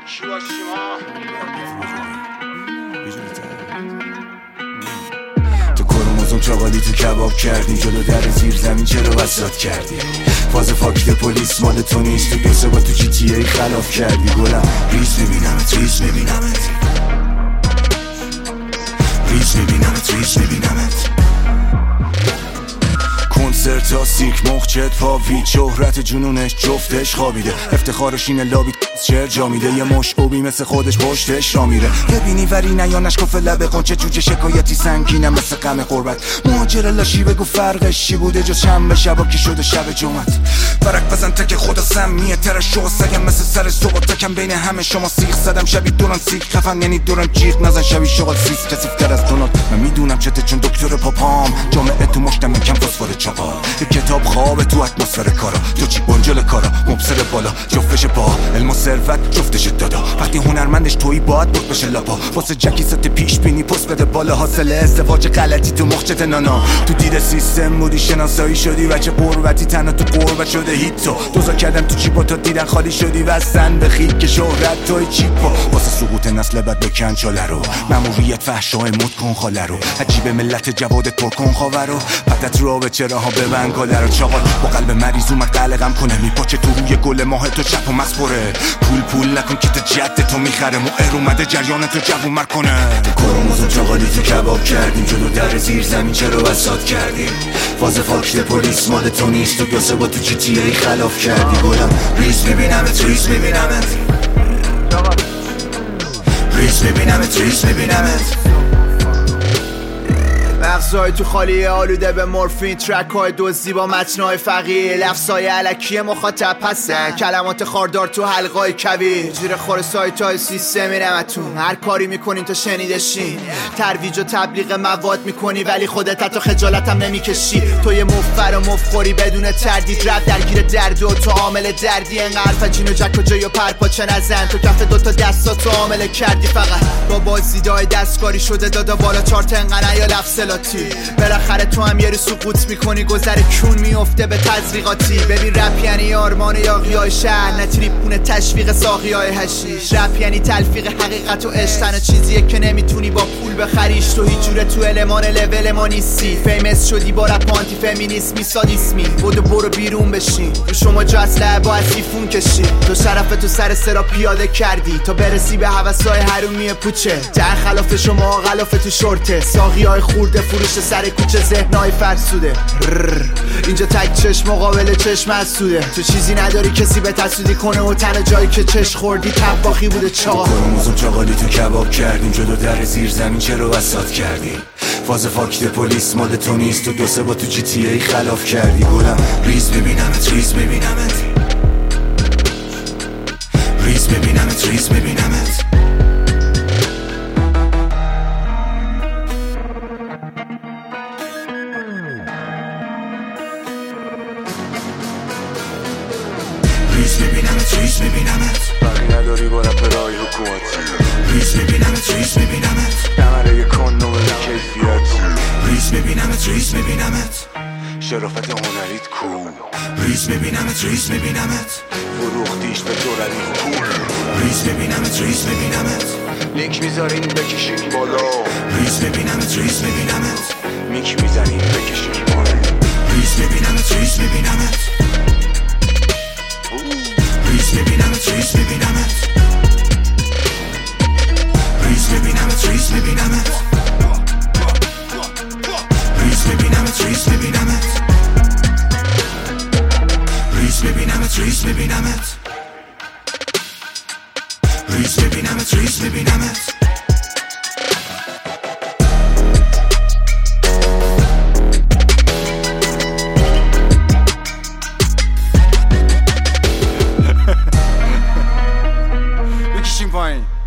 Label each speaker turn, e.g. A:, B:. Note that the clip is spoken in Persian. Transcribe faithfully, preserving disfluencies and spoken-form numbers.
A: کی باشیم ها؟
B: تو کروموزوم چاقالی تو کباب کردی، جلو در زیر زمین چرا وسط کردی؟ فاز فاکت پلیس مال تو نیست، تو دو سه با تو جی تی ای خلاف کردی. گلم ریز میبینمت ریز میبینمت ریز میبینمت ریز میبینمت کنسرت ها سیک مخچت پاوید، شهرت جنونش جفتش خوابیده، افتخارش اینه لابی چر جا میده، یه مش اوبی مثل خودش پشتش را میره. ببینی وری نیانش کف لبه قنچه جوجه شکایتی سنگینه مثل غم قربت. مهاجر لاشی بگو فرقش چی بوده جز شنبه شبا کی شده شب جمعت. برک بزن تک خدا سمیه ترش شو سگم مثل سر صبح تکم بین همه شما سیخ زدم شبیه دوران سیخ خفن یعنی دوران جیغ نزن شبیه شغل سیس کسیفتر از دونالد. من میدونم چته چون دکتر پاپام جامعه تو مشتم کم فسفر چاقال. کتاب خواب تو اتمسفر کارا، تو چی بنجل کارا مبصر بالا جفتش پا علم و ثروت جفتش دادا. وقتی هنرمندش تویی باید بود بشه لاپا، واسه جکی ست پیش بینی پست بده بالا. حاصل ازدواج غلطی تو مخچت نانا، تو دید سیستم بودی شناسایی شدی بچه قربتی تنها تو قربت شده هیت. تو دوزا کردم تو چی با تو دیدن خالی شدی وستن بخید که شهرت توی چیپا. واسه سقوط نسل بد بکن چاله رو، ماموریت فحشای مد کن خاله رو، عجیب ملت جوادت پر کن خاور رو، پتت رو به چراها ببند گاله رو. چاقال با قلب مریض اومد قلقم کنه، میپاچه تو روی گل ماه تو چپ و مسپره. پول پول نکن که تو جد تو میخره، مؤر اومده جریان تو جوون مر کنه. کروموزوم چاقالی تو کباب کردیم، جلو در زیر زمین چرا وسط کردیم؟ فاز فاکت پلیس مال تو نیست، تو دو سه با تو جی تی ای خلاف کردی. گلم ریز میبینمت ریز میبینمت ریز میبینمت ریز میبینمت
C: مغزای تو خالی آلوده به مورفین، ترک های دزدی با متنای فقیر، لفظای علکی مخاطب هستن، کلمات خاردار تو حلقای کویر، زیر خور سایت های سیستم میرمتون. هر کاری میکنین تا شنیده شین، ترویج و تبلیغ مواد میکنی ولی خودت حتی خجالت هم نمیکشی. تو یه مفر و مفخوری بدون تردید، رب درگیر درد و تو عامل دردی. انقدر فجین و جک و جای و پرپاچه نزن، تو کف دوتا دستاتو عامل کردی فقط با بازدیدهای دستکاری شده دادا بالا چارت انقدر یا لفظ بالاخره تو هم یه رو سقوط میکنی، گذر کون میفته به تزریقاتی. ببین رپ یعنی آرمان یاغیای شهر، نه تریپونه تشویق ساقیای هشیش. رپ یعنی تلفیق حقیقت و عشق، تنها چیزیه که نمیتونی با پول بخریش. تو هیچ جوره تو المان لول ما نیستی، فیمس شدی با رپ آنتی فمینیسمی سادیسمی. بودو برو بیرون بشین، تو شما جا اسلحه با سیفون کشی. تو شرف تو سر سرا پیاده کردی تا برسی به هوسای حرومی پوچه. در خلاف شما غلاف تو شورته، ساقیای خورده فروش سر کوچه، ذهنای فرسوده. اینجا تک چشم مقابل چشم حسوده، تو چیزی نداری کسی به تسودی کنه و تنها جایی که چش خوردی تباخی بوده. چاق
B: کروموزوم چاقالی تو کباب کردیم، جلو در زیر زمین چرا وسط کردیم؟ فاز فاکت پلیس مال تو نیست، تو دو سه با تو جی تی ای خلاف کردی. گلم ریز میبینمت ریز میبینمت ریز میبینمت ریز میبینمت ریز میبینمت ریز میبینمت
D: بقی نداری با رپرهای حکومتی.
B: ریز میبینمت ریز میبینمت
D: نمره کن نومل کیفیت.
B: ریز میبینمت ریز میبینمت
D: شرافت هنریت کو.
B: ریز میبینمت ریز میبینمت
D: فروختیش به دولتی حکوم.
B: ریز میبینمت ریز میبینمت
D: لینک میذارین بکشین بالا.
B: ریز میبینمت ریز میبینمت
D: میک میزنین بکشین بالا.
B: ریز میبینمت ریز میبینمت ریز میبینمت ریز میبینمت ریز میبینمت ریز میبینمت ریز میبینمت ریز میبینمت ریز میبینمت ریز میبینمت ریز میبینمت ریز میبینمت
A: بکشیم پایین.